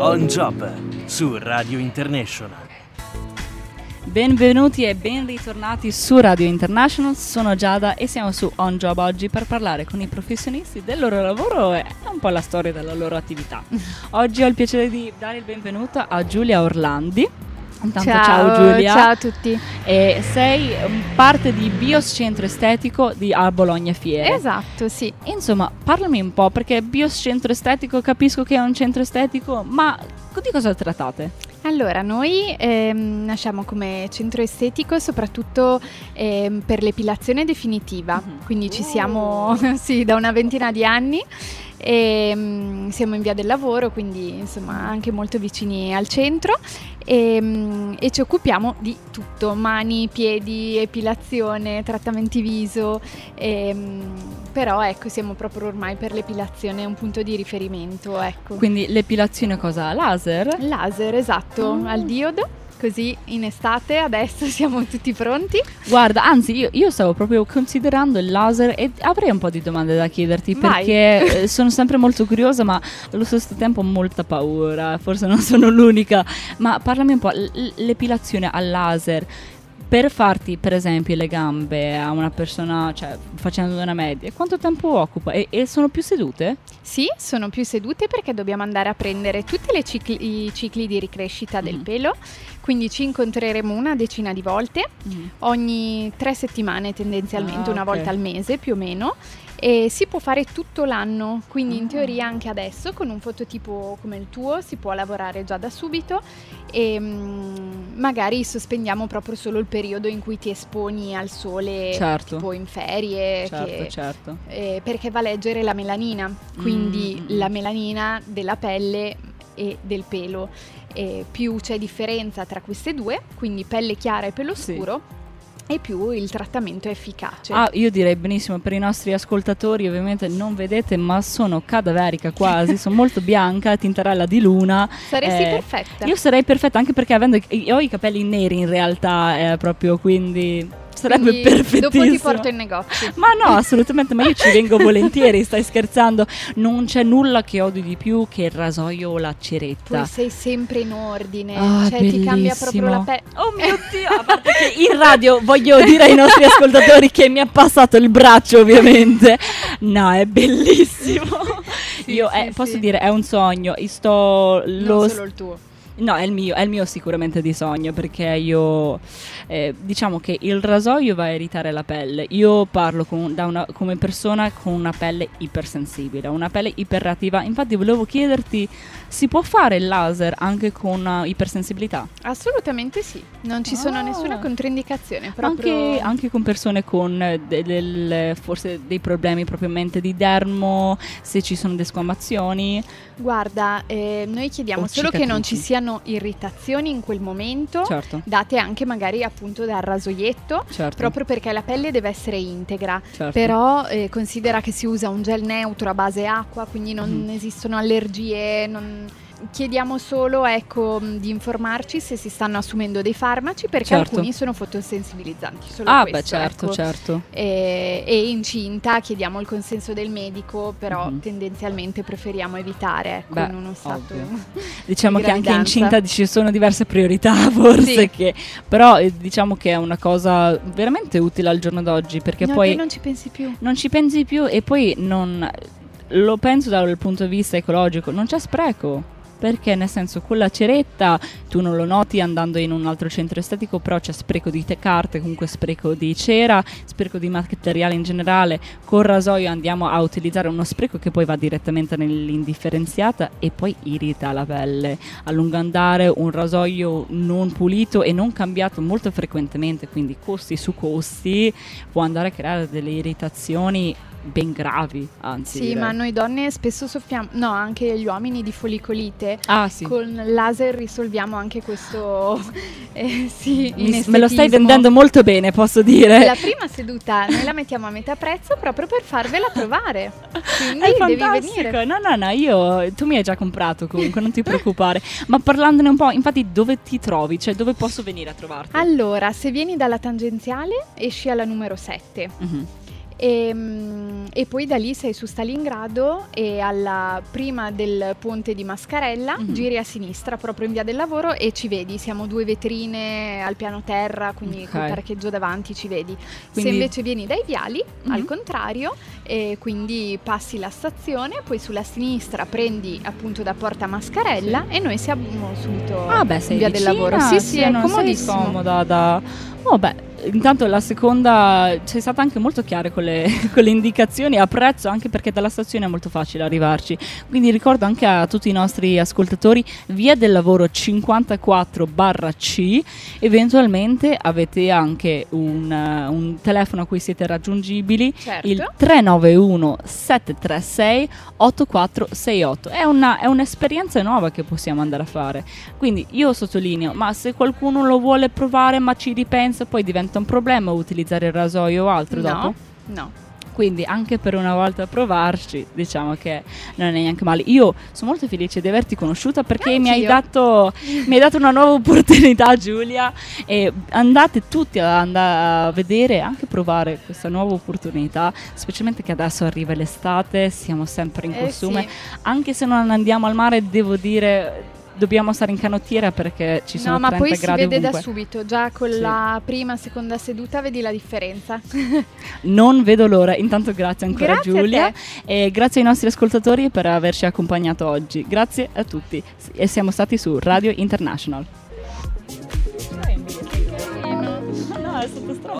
On Job su Radio International. Benvenuti e ben ritornati su Radio International, sono Giada e siamo su On Job oggi per parlare con i professionisti del loro lavoro e un po' la storia della loro attività. Oggi ho il piacere di dare il benvenuto a Giulia Orlandi. Intanto ciao Giulia. Ciao a tutti. E sei parte di Bios Centro Estetico a Bologna Fiere. Esatto, sì. Insomma, parlami un po', perché Bios Centro Estetico capisco che è un centro estetico, ma di cosa trattate? Allora, noi nasciamo come centro estetico soprattutto per l'epilazione definitiva, quindi ci siamo sì, da una ventina di anni. Siamo in via del lavoro, quindi insomma anche molto vicini al centro e ci occupiamo di tutto: mani, piedi, epilazione, trattamenti viso, però ecco, siamo proprio ormai per l'epilazione un punto di riferimento, ecco. Quindi l'epilazione cosa? Laser? Laser, esatto, al diodo. Così in estate adesso siamo tutti pronti. Guarda, anzi io stavo proprio considerando il laser e avrei un po' di domande da chiederti. Vai. Perché sono sempre molto curiosa, ma allo stesso tempo ho molta paura. Forse non sono l'unica. Ma parlami un po', l'epilazione al laser, per farti per esempio le gambe a una persona, cioè facendo una media, quanto tempo occupa? E sono più sedute? Sì, sono più sedute perché dobbiamo andare a prendere tutti i cicli di ricrescita del pelo, quindi ci incontreremo una decina di volte, ogni 3 settimane tendenzialmente, una volta al mese più o meno, e si può fare tutto l'anno, quindi in teoria anche adesso con un fototipo come il tuo si può lavorare già da subito e magari sospendiamo proprio solo il periodo in cui ti esponi al sole, certo, tipo in ferie, certo. Perché va a leggere la melanina, quindi la melanina della pelle e del pelo, più c'è differenza tra queste due, quindi pelle chiara e pelo scuro, e più il trattamento è efficace. Io direi benissimo, per i nostri ascoltatori ovviamente non vedete, ma sono cadaverica quasi, sono molto bianca, tintarella di luna. Saresti perfetta. Io sarei perfetta, anche perché io ho i capelli neri in realtà, proprio, quindi sarebbe perfettissimo. Dopo ti porto in negozio. Ma no, assolutamente, ma io ci vengo volentieri, stai scherzando? Non c'è nulla che odio di più che il rasoio o la ceretta. Tu sei sempre in ordine, cioè bellissimo. ti cambia proprio la pelle. Oh mio Dio, a parte che in radio voglio dire ai nostri ascoltatori che mi ha passato il braccio, ovviamente. No, è bellissimo. Posso dire, è un sogno. Non solo il tuo. No, è il mio sicuramente di sogno, perché io diciamo che il rasoio va a irritare la pelle. Io parlo come persona con una pelle ipersensibile, una pelle iperreattiva. Infatti volevo chiederti, si può fare il laser anche con ipersensibilità? Assolutamente sì, non ci sono nessuna controindicazione, proprio... Anche con persone con forse dei problemi propriamente di dermo, se ci sono desquamazioni. Guarda, noi chiediamo solo che non ci siano irritazioni in quel momento, certo, date anche magari appunto dal rasoietto, certo, proprio perché la pelle deve essere integra, certo. Però considera che si usa un gel neutro a base acqua, quindi non esistono allergie, chiediamo solo, ecco, di informarci se si stanno assumendo dei farmaci, perché alcuni sono fotosensibilizzanti, solo questo, certo. E incinta chiediamo il consenso del medico, però tendenzialmente preferiamo evitare, ecco, in uno stato diciamo di che anche gravidanza. incinta ci sono diverse priorità, forse, sì. Però diciamo che è una cosa veramente utile al giorno d'oggi, perché poi non ci pensi più. Non ci pensi più, e poi lo penso dal punto di vista ecologico, non c'è spreco. Perché nel senso, con la ceretta tu non lo noti andando in un altro centro estetico, però c'è spreco di carte, comunque spreco di cera, spreco di materiale in generale. Col rasoio andiamo a utilizzare uno spreco che poi va direttamente nell'indifferenziata e poi irrita la pelle. A lungo andare un rasoio non pulito e non cambiato molto frequentemente, quindi costi su costi, può andare a creare delle irritazioni ben gravi, anzi. Sì, ma noi donne spesso soffriamo, no, anche gli uomini, di folicolite. Sì. Con laser risolviamo anche questo. Sì, me lo stai vendendo molto bene, posso dire. La prima seduta noi la mettiamo a metà prezzo proprio per farvela provare. Quindi è devi fantastico. venire. No, tu mi hai già comprato comunque, non ti preoccupare. Ma parlandone un po', infatti, dove ti trovi? Cioè, dove posso venire a trovarti? Allora, se vieni dalla tangenziale esci alla numero 7. e poi da lì sei su Stalingrado e prima del ponte di Mascarella giri a sinistra proprio in via del Lavoro e ci vedi, siamo 2 vetrine al piano terra, quindi col parcheggio davanti ci vedi. Se invece vieni dai viali, al contrario, e quindi passi la stazione, poi sulla sinistra prendi appunto da Porta Mascarella e noi siamo subito in via del Lavoro. Sì, è comodissimo. Sei comoda intanto la seconda sei stata anche molto chiara con le indicazioni, apprezzo, anche perché dalla stazione è molto facile arrivarci, quindi ricordo anche a tutti i nostri ascoltatori via del Lavoro 54/C. Eventualmente avete anche un telefono a cui siete raggiungibili, il 391 736 8468. È un'esperienza nuova che possiamo andare a fare, quindi io sottolineo, ma se qualcuno lo vuole provare ma ci ripensa, poi diventa un problema utilizzare il rasoio o altro dopo? No. Quindi anche per una volta provarci, diciamo che non è neanche male. Io sono molto felice di averti conosciuta perché mi hai dato una nuova opportunità, Giulia, e andate tutti a vedere, anche provare questa nuova opportunità, specialmente che adesso arriva l'estate, siamo sempre in costume, anche se non andiamo al mare, devo dire dobbiamo stare in canottiera perché ci sono 30 gradi ovunque. No, ma poi si vede da subito, già con la prima, seconda seduta vedi la differenza. Non vedo l'ora. Intanto grazie ancora Giulia e grazie ai nostri ascoltatori per averci accompagnato oggi. Grazie a tutti e siamo stati su Radio International. No, è stato